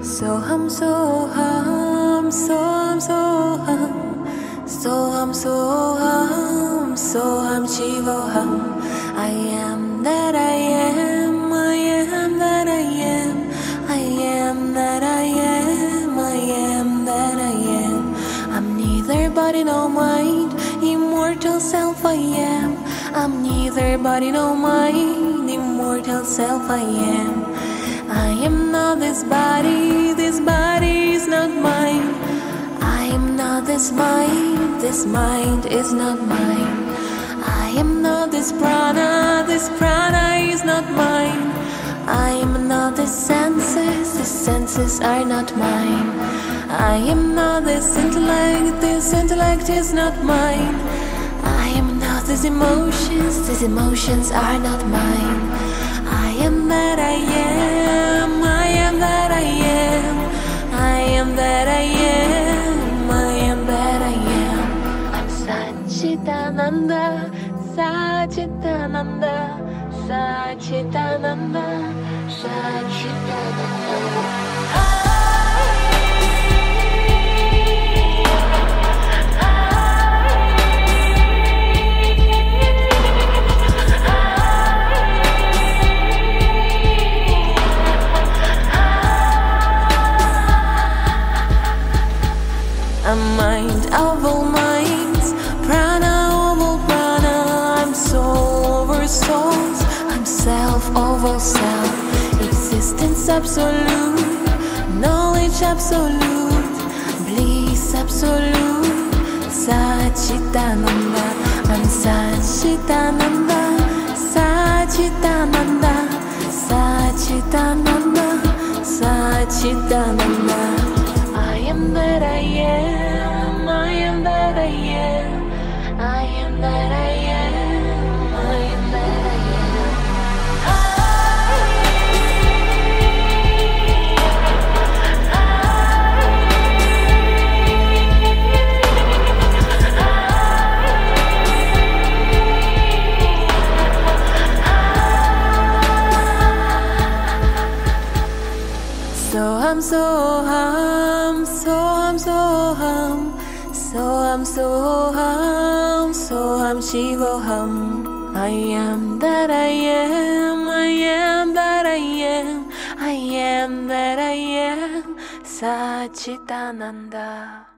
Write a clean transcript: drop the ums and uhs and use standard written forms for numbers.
Soham Soham Soham Soham Soham Soham Soham Shivoham. I am that I am, I am that I am, I am that I am, I am that I am. I'm neither body nor mind, immortal self I am. I'm neither body nor mind, immortal self I am. I am not this body is not mine. I am not this mind is not mine. I am not this prana is not mine. I am not the senses are not mine. I am not this intellect is not mine. I am not these emotions are not mine. I am that I am, I am that I am, I am that I am, I am that I am. I'm Satchitananda, Satchitananda, Satchitananda, Satchitananda. I'm mind of all minds, prana of all prana. I'm soul over souls, I'm self of all self. Existence absolute, knowledge absolute, bliss absolute. Satchitananda, I'm Satchitananda, Satchitananda, Satchitananda, Satchitananda. I am that I am, I am that I am, I am that I am, I am that I Soham Soham Soham Soham Soham Soham Soham Shivoham. I am that I am, I am that I am, I am that I am. Satchitananda.